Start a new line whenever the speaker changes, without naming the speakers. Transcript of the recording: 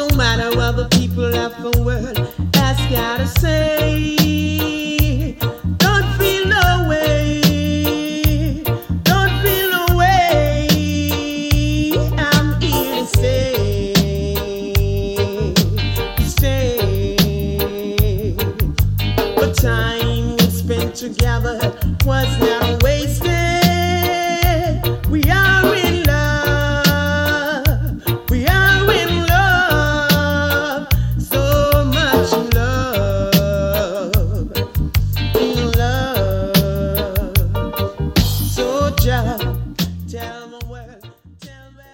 No matter what the people of the world has gotta say, don't feel no way, don't feel no way. I'm here to stay. The time we spent together was now wasted.